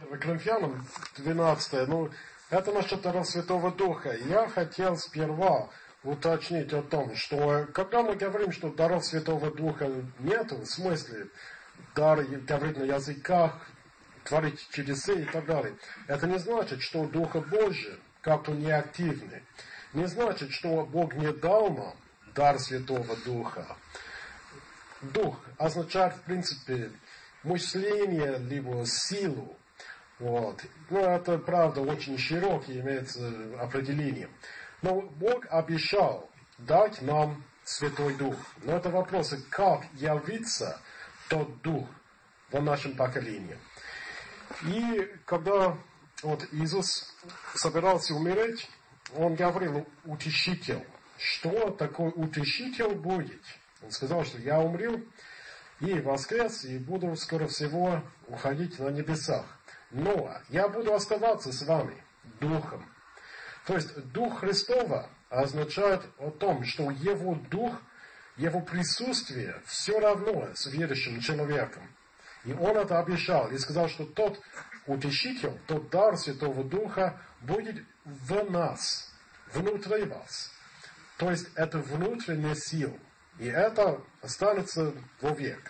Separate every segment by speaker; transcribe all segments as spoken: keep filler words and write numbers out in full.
Speaker 1: Коринфянам двенадцать, ну, это насчет дара Святого Духа. Я хотел сперва уточнить о том, что когда мы говорим, что даров Святого Духа нет, в смысле дар говорить на языках, творить чудеса и так далее, это не значит, что Духа Божия как-то неактивный. Не значит, что Бог не дал нам дар Святого Духа. Дух означает, в принципе, мышление, либо силу. Вот. Ну, это, правда, очень широкое имеется определение. Но Бог обещал дать нам Святой Дух. Но это вопрос, как явится тот Дух в нашем поколении. И когда вот Иисус собирался умереть, Он говорил утешитель. Что такое утешитель будет? Он сказал, что я умру и воскрес, и буду, скоро всего, уходить на небесах. Но я буду оставаться с вами Духом. То есть Дух Христова означает о том, что Его Дух, Его присутствие все равно с верующим человеком. И Он это обещал и сказал, что тот утешитель, тот дар Святого Духа будет в нас, внутри вас. То есть это внутренняя сила. И это останется вовек.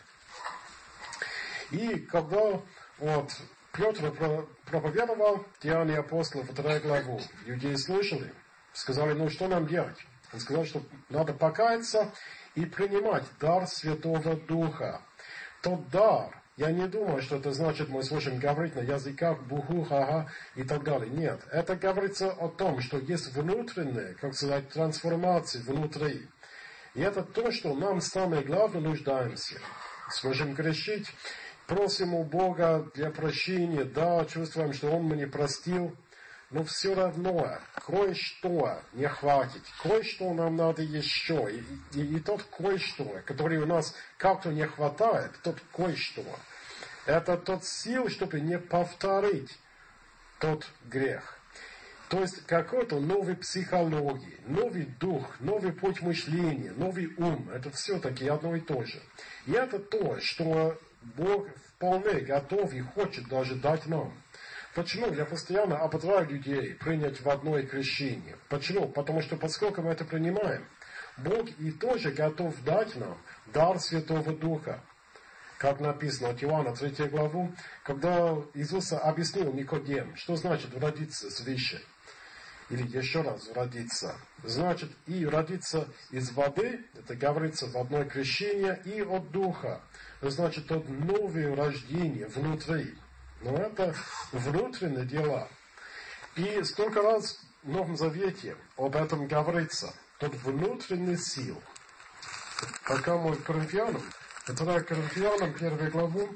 Speaker 1: И когда вот, Петр проповедовал Деяния апостолов, вторую главу, иудеи слушали, сказали, ну что нам делать? Он сказал, что надо покаяться и принимать дар Святого Духа. Тот дар, я не думаю, что это значит, мы слушаем говорить на языках, буху, ха-ха и так далее. Нет, это говорится о том, что есть внутренняя, как сказать, трансформация внутри. И это то, что нам самое главное нуждаемся. Сможем грешить, просим у Бога для прощения, да, чувствуем, что Он мне простил, но все равно кое-что не хватит, кое-что нам надо еще. И, и, и тот кое-что, который у нас как-то не хватает, тот кое-что, это тот сил, чтобы не повторить тот грех. То есть какой-то новый психологии, новый дух, новый путь мышления, новый ум. Это все-таки одно и то же. И это то, что Бог вполне готов и хочет даже дать нам. Почему? Я постоянно ободряю людей принять в одно крещение. Почему? Потому что поскольку мы это принимаем, Бог и тоже готов дать нам дар Святого Духа. Как написано от Иоанна третью главу, когда Иисус объяснил Никодем, что значит родиться свыше. Или еще раз родиться. Значит, и родиться из воды, это говорится в одно крещение, и от Духа. Значит, от новое рождение внутри. Но это внутренние дела. И столько раз в Новом Завете об этом говорится. Тот внутренний сил. Пока мы к Коринфянам, это Коринфянам первую главу,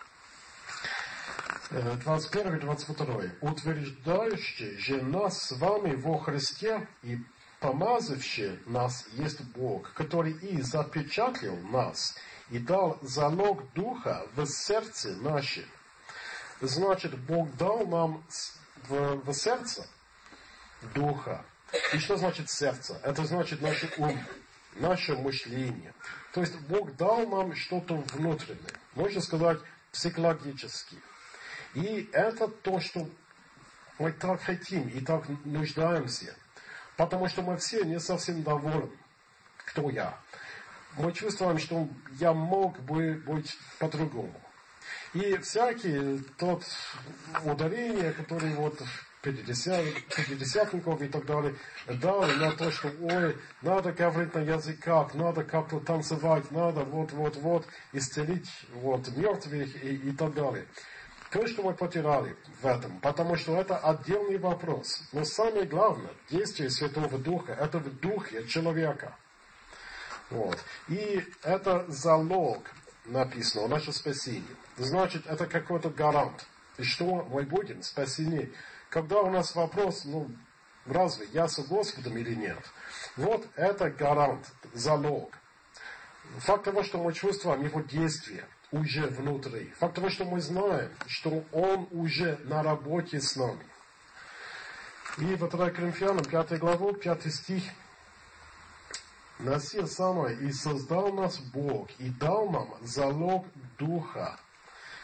Speaker 1: двадцать первый двадцать второй. Утверждающий же нас с вами во Христе и помазавший нас есть Бог, который и запечатлил нас, и дал залог Духа в сердце наше. Значит, Бог дал нам в, в сердце Духа. И что значит сердце? Это значит наш ум, наше мышление. То есть Бог дал нам что-то внутреннее. Можно сказать, психологически. И это то, что мы так хотим и так нуждаемся. Потому что мы все не совсем довольны, кто я. Мы чувствуем, что я мог бы быть по-другому. И всякие тот ударения, которые вот пятидесятников и так далее, дали на то, что ой, надо говорить на языках, надо как-то танцевать, надо вот-вот-вот исцелить вот, мертвых и, и так далее. То, что мы потеряли в этом, потому что это отдельный вопрос. Но самое главное, действие Святого Духа, это в духе человека. Вот. И это залог написано, наше спасение. Значит, это какой-то гарант. И что мы будем спасены? Когда у нас вопрос, ну, разве я с Господом или нет? Вот это гарант, залог. Факт того, что мы чувствуем Его действие уже внутри. Факт того, что мы знаем, что Он уже на работе с нами. И во второй Коринфянам, пятую главу, пятый стих. «На сие самое и создал нас Бог, и дал нам залог Духа».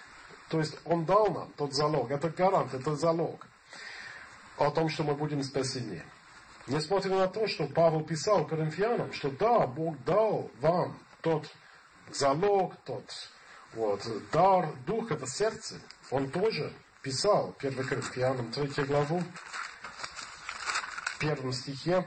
Speaker 1: То есть Он дал нам тот залог, это гарант, это залог о том, что мы будем спасены. Несмотря на то, что Павел писал Коринфянам, что да, Бог дал вам тот залог, тот вот, дар Духа в сердце, Он тоже писал первое Коринфянам третью главу, в первом стихе: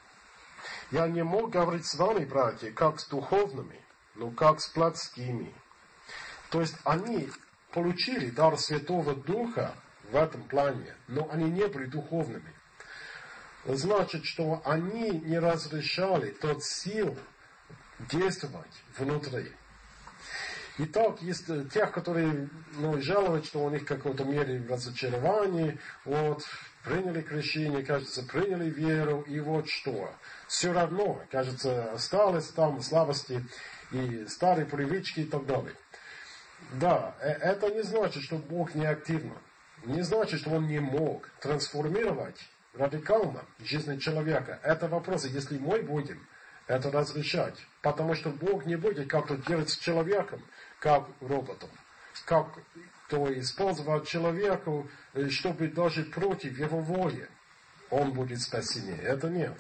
Speaker 1: «Я не мог говорить с вами, братья, как с духовными, но как с плотскими». То есть они получили дар Святого Духа в этом плане, но они не были духовными. Значит, что они не разрешали тот сил действовать внутри. Итак, есть тех, которые ну, жалуют, что у них в какой-то мере разочарование, вот, приняли крещение, кажется, приняли веру, и вот что. Все равно, кажется, осталось там слабости и старые привычки и так далее. Да, это не значит, что Бог не активно. Не значит, что Он не мог трансформировать радикально жизнь человека. Это вопрос, если мы будем это разрешать. Потому что Бог не будет как-то делать с человеком, как роботом. Как то использовать человека, чтобы даже против его воли он будет спасен. Это нет.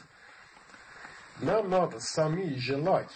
Speaker 1: Нам надо сами желать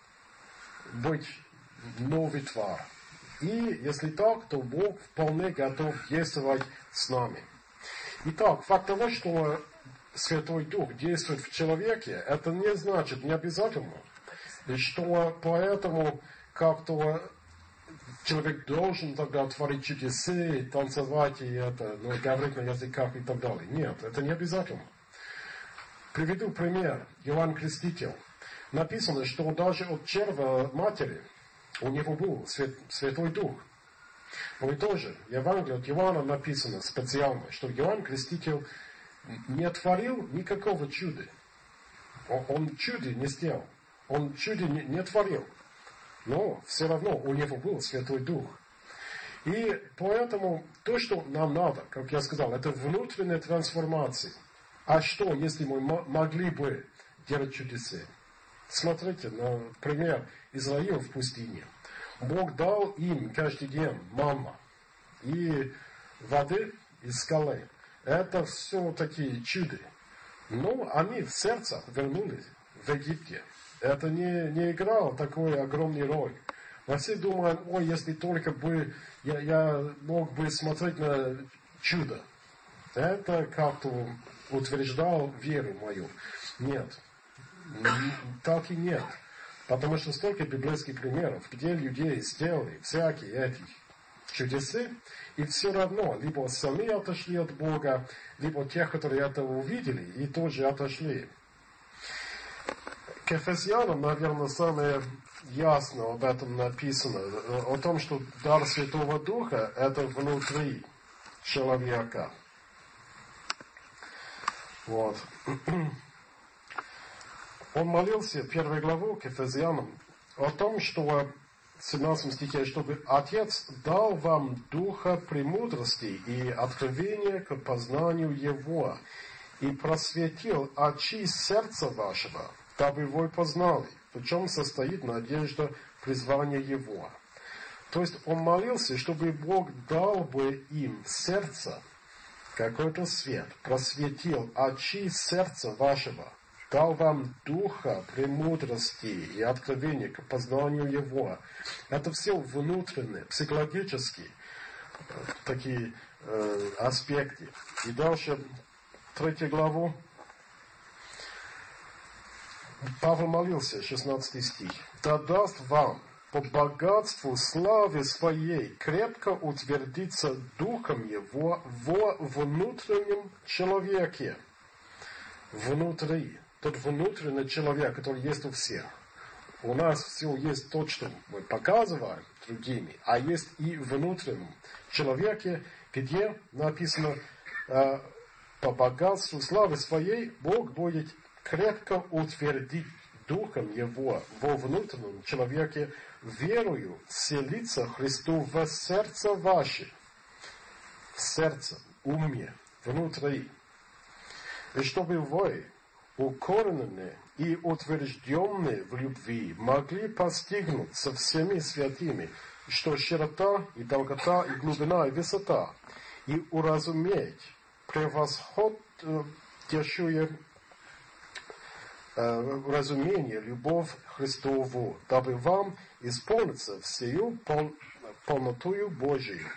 Speaker 1: быть новый тварь. И если так, то Бог вполне готов действовать с нами. Итак, факт того, что Святой Дух действует в человеке, это не значит, не обязательно, что поэтому как-то человек должен тогда творить чудеса, танцевать и это, ну, говорить на языках и так далее. Нет, это не обязательно. Приведу пример. Иоанн Креститель. Написано, что даже от черва матери у него был свят, Святой Дух. Ну и тоже, в Евангелии от Иоанна написано специально, что Иоанн Креститель не творил никакого чуда. Он, он чуда не сделал. Он чуда не, не творил. Но все равно у него был Святой Дух. И поэтому то, что нам надо, как я сказал, это внутренняя трансформация. А что, если мы могли бы делать чудеса? Смотрите, например, Израиль в пустыне. Бог дал им каждый день манна и воды из скалы. Это все такие чуды. Но они в сердце вернулись в Египте. Это не, не играло такой огромной роли. Мы все думаем, ой, если только бы я, я мог бы смотреть на чудо. Это как-то утверждал веру мою. Нет. Так и нет. Потому что столько библейских примеров, где людей сделали всякие эти чудеса, и все равно либо сами отошли от Бога, либо тех, которые это увидели, и тоже отошли. К Ефесянам, наверное, самое ясно об этом написано, о том, что дар Святого Духа – это внутри человека. Вот. Он молился, первую главу к Ефесянам, о том, что в семнадцатом стихе, чтобы Отец дал вам духа премудрости и откровения к познанию Его, и просветил очи сердца вашего, дабы вы познали, в чем состоит надежда призвания Его. То есть он молился, чтобы Бог дал бы им сердце какой-то свет, просветил очи сердца вашего, дал вам духа премудрости и откровения к познанию Его. Это все внутренние, психологические такие э, аспекты. И дальше, третью главу, Павел молился, шестнадцатый стих. «Да даст вам по богатству славы своей крепко утвердиться духом Его во внутреннем человеке». Внутри. Тот внутренний человек, который есть у всех. У нас все есть то, что мы показываем другими, а есть и в внутреннем человеке, где написано э, по богатству славы своей Бог будет крепко утвердить духом Его во внутреннем человеке, верою селиться Христу в сердце ваше, в сердце, уме, внутри. И чтобы вы, укоренные и утвержденные в любви, могли постигнуть со всеми святыми что широта и долгота и глубина и высота, и уразуметь превосходящую э, разумение, любовь Христову, дабы вам исполниться всею пол, полнотою Божию.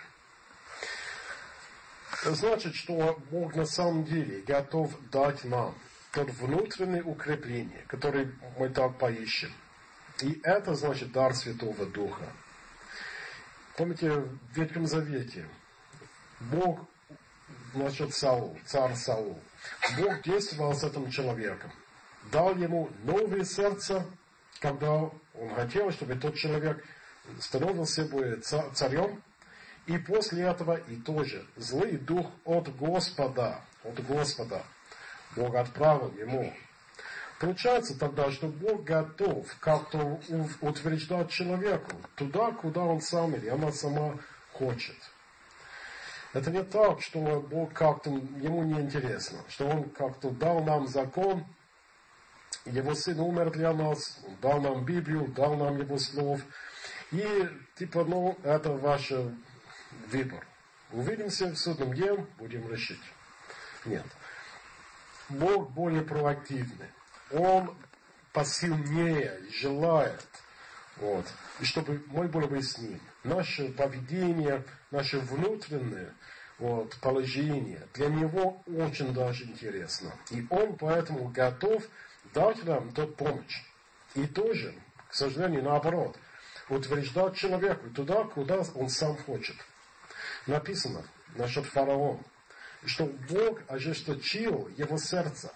Speaker 1: Это значит, что Бог на самом деле готов дать нам тот внутреннее укрепление, которое мы так поищем. И это значит дар Святого Духа. Помните, в Ветхом Завете Бог, значит, Саул, царь Саул, Бог действовал с этим человеком, дал ему новое сердце, когда он хотел, чтобы тот человек становился бы царем, и после этого и тоже злый дух от Господа, от Господа, Бог отправил ему. Получается тогда, что Бог готов как-то утверждать человеку туда, куда он сам или она сама хочет. Это не так, что Бог как-то, ему не интересно, что Он как-то дал нам закон, Его Сын умер для нас, Он дал нам Библию, дал нам Его слов, и типа, ну, это ваш выбор. Увидимся в судном дне, будем решить. Нет. Бог более проактивный. Он посильнее желает, вот, и чтобы мы были бы с Ним. Наше поведение, наше внутреннее вот, положение для Него очень даже интересно. И Он поэтому готов дать нам тот помощь. И тоже, к сожалению, наоборот, утверждать человеку туда, куда он сам хочет. Написано насчет фараона, что Бог ожесточил его сердце.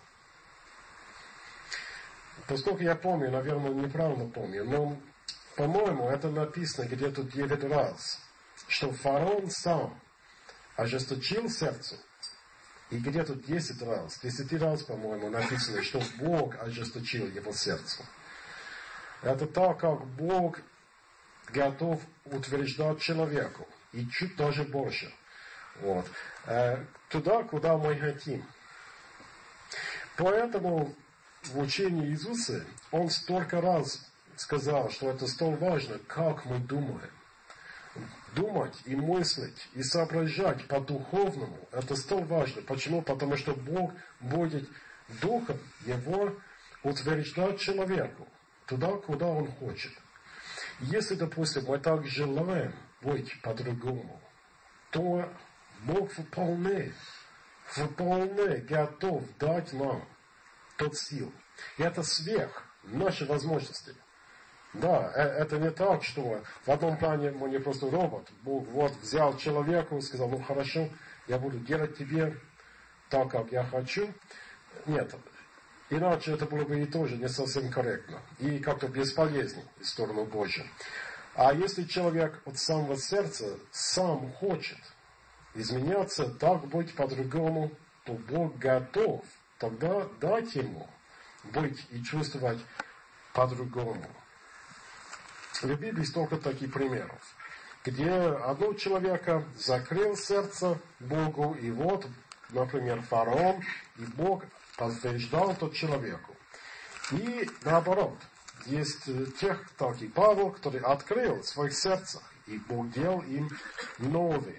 Speaker 1: Поскольку я помню, наверное, неправильно помню, но, по-моему, это написано где-то девять раз, что фараон сам ожесточил сердце, и где-то десять раз, десять раз, по-моему, написано, что Бог ожесточил его сердце. Это так, как Бог готов утверждать человеку, и чуть даже больше. Вот. Туда, куда мы хотим. Поэтому в учении Иисуса Он столько раз сказал, что это столь важно, как мы думаем. Думать и мыслить, и соображать по-духовному, это столь важно. Почему? Потому что Бог будет Духом Его утверждать человеку туда, куда Он хочет. Если, допустим, мы так желаем быть по-другому, то Бог вполне, вполне готов дать нам тот сил. И это сверх нашей возможности. Да, это не так, что в одном плане мы не просто робот. Бог вот взял человека и сказал, ну хорошо, я буду делать тебе так, как я хочу. Нет, иначе это было бы и тоже не совсем корректно. И как-то бесполезнее в сторону Божью. А если человек от самого сердца сам хочет изменяться, так быть по-другому, то Бог готов тогда дать ему быть и чувствовать по-другому. В Библии столько таких примеров, где одного человека закрыл сердце Богу, и вот, например, фараон, и Бог подтверждал тот человеку. И наоборот, есть тех, так и Павел, который открыл в своих сердцах, и Бог делал им новые.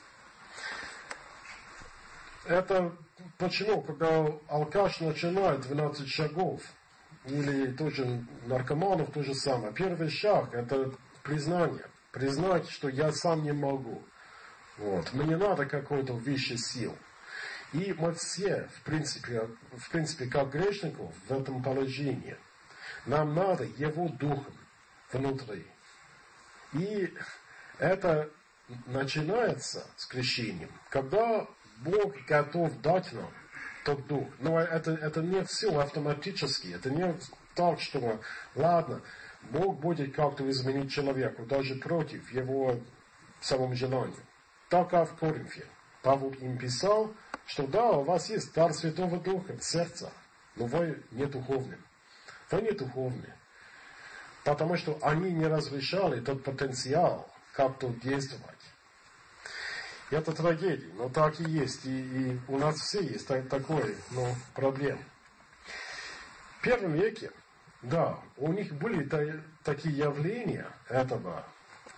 Speaker 1: Это почему, когда алкаш начинает двенадцать шагов, или тоже наркоманов то же самое, первый шаг это признание. Признать, что я сам не могу. Вот. Мне надо какой-то высшей сил. И мы все, в принципе, в принципе, как грешников в этом положении. Нам надо Его Духом внутри. И это начинается с крещением, когда Бог готов дать нам тот Дух. Но это, это не все автоматически. Это не так, что, ладно, Бог будет как-то изменить человеку, даже против его самого желания. Так, как в Коринфе. Павел им писал, что да, у вас есть дар Святого Духа в сердце, но вы не духовны. Вы не духовны. Потому что они не разрешали тот потенциал как-то действовать. Это трагедия, но так и есть. И, и у нас все есть так, такой, ну, проблем. В первом веке, да, у них были та, такие явления этого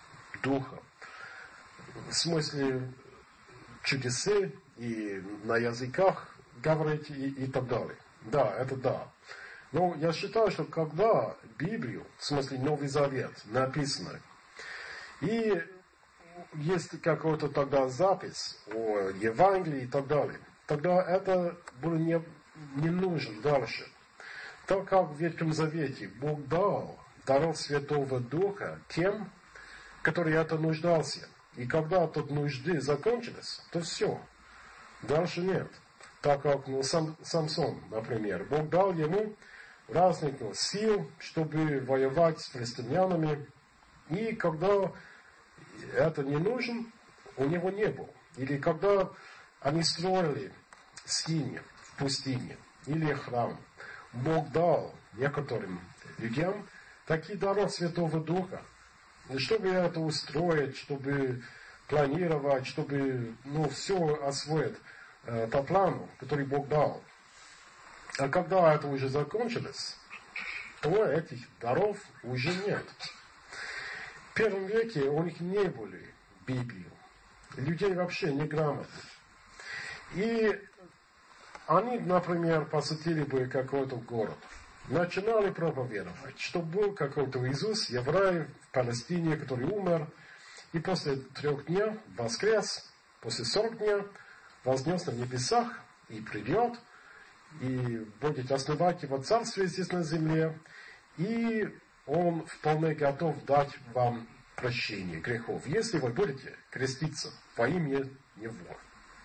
Speaker 1: Духа. В смысле чудесы и на языках говорить и, и так далее. Да, это да. Но я считаю, что когда Библию, в смысле Новый Завет, написано, и есть какая-то тогда запись о Евангелии и так далее, тогда это было не, не нужно дальше. Так как в Ветхом Завете Бог дал даров Святого Духа тем, которые это нуждался. И когда тут нужды закончились, то все. Дальше нет. Так как ну, сам, Самсон, например, Бог дал ему разных ну, сил, чтобы воевать с филистимлянами. И когда это не нужно, у него не было. Или когда они строили скинию в пустыне, или храм, Бог дал некоторым людям такие дары Святого Духа, чтобы это устроить, чтобы планировать, чтобы ну, все освоить э, по плану, который Бог дал. А когда это уже закончилось, то этих даров уже нет. В первом веке у них не были Библии. Людей вообще неграмотных. И они, например, посетили бы какой-то город. Начинали проповедовать, что был какой-то Иисус, еврей в Палестине, который умер, и после трех дней воскрес, после сорок дней вознес на небесах и придет, и будет основать его царствие здесь на земле, и он вполне готов дать вам прощение грехов, если вы будете креститься во имя Него.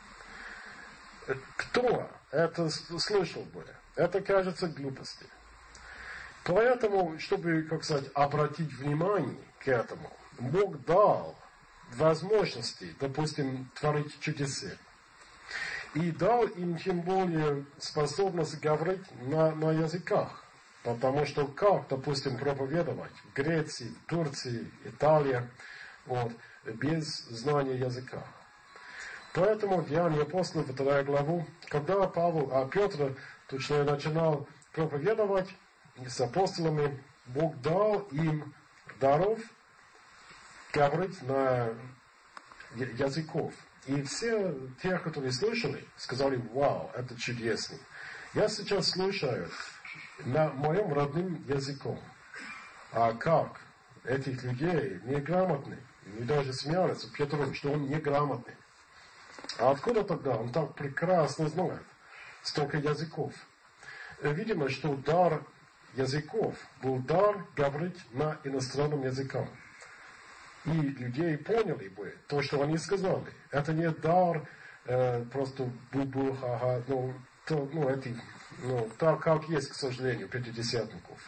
Speaker 1: Кто это слышал бы? Это кажется глупостью. Поэтому, чтобы, как сказать, обратить внимание к этому, Бог дал возможности, допустим, творить чудеса. И дал им тем более способность говорить на, на языках. Потому что как, допустим, проповедовать в Греции, в Турции, Италии, вот, без знания языка. Поэтому в Деянии апостолов, вторая главу, когда Павел, а Петр, точно начинал проповедовать с апостолами, Бог дал им даров говорить на языков. И все те, которые слышали, сказали: вау, это чудесно. Я сейчас слушаю на моем родном языком. А как этих людей неграмотных, они даже смеялись Петру, что он неграмотный. А откуда тогда он так прекрасно знает столько языков? Видимо, что дар языков был дар говорить на иностранном языке. И людей поняли бы то, что они сказали. Это не дар э, просто бу-бу, ха-ха, ну, то, ну, эти, ну, так как есть, к сожалению, пятидесятников.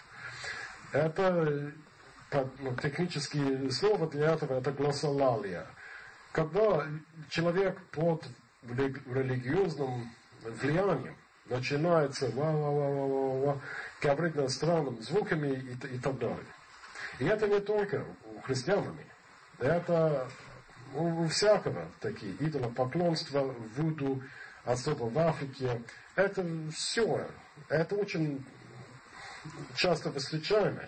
Speaker 1: Это ну, техническое слово для этого, это глоссолалия. Когда человек под религиозным влиянием начинается ва-ва-ва-ва-ва, говорить на странным звуками и, и так далее. И это не только у христиан. Это у всякого такие идолопоклонства, вуду, особо в Африке. Это все. Это очень часто встречаемо,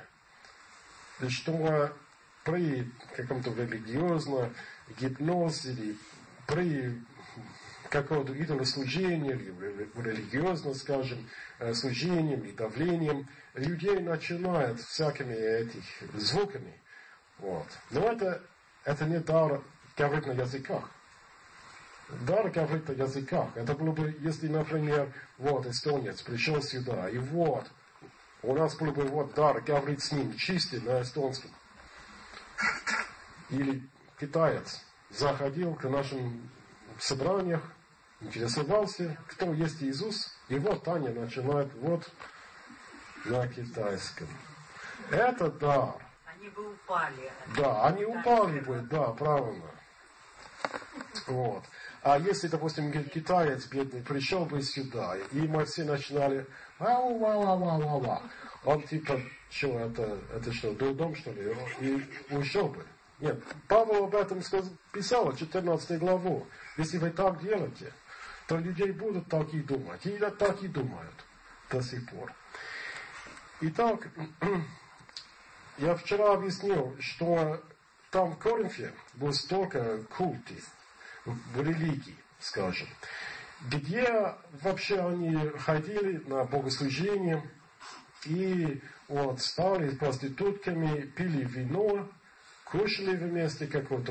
Speaker 1: что при каком-то религиозном гипнозе или при каком-то идолослужении или религиозном, скажем, служением и давлением людей начинают всякими этих звуками. Вот. Но это, это не дар говорить на языках. Дар говорить на языках. Это было бы, если, например, вот эстонец пришел сюда, и вот, у нас был бы вот дар говорить с ним чисто на эстонском. Или китаец заходил к нашим собраниям, интересовался, кто есть Иисус, и вот Таня начинает вот на китайском. Это дар.
Speaker 2: Они бы упали.
Speaker 1: Да, они упали бы, да, правильно. Вот. А если, допустим, китаец бедный пришел бы сюда, и мы все начинали ау-ва-ва-ва-ва-ва, он типа, что это, это что, дом, что ли, и ушел бы. Нет, Павел об этом писал, четырнадцатую главу. Если вы так делаете, то людей будут так и думать. И так и думают до сих пор. Итак, я вчера объяснил, что там в Коринфе было столько культов в религии, скажем, где вообще они ходили на богослужение и вот стали проститутками, пили вино, кушали вместе какой-то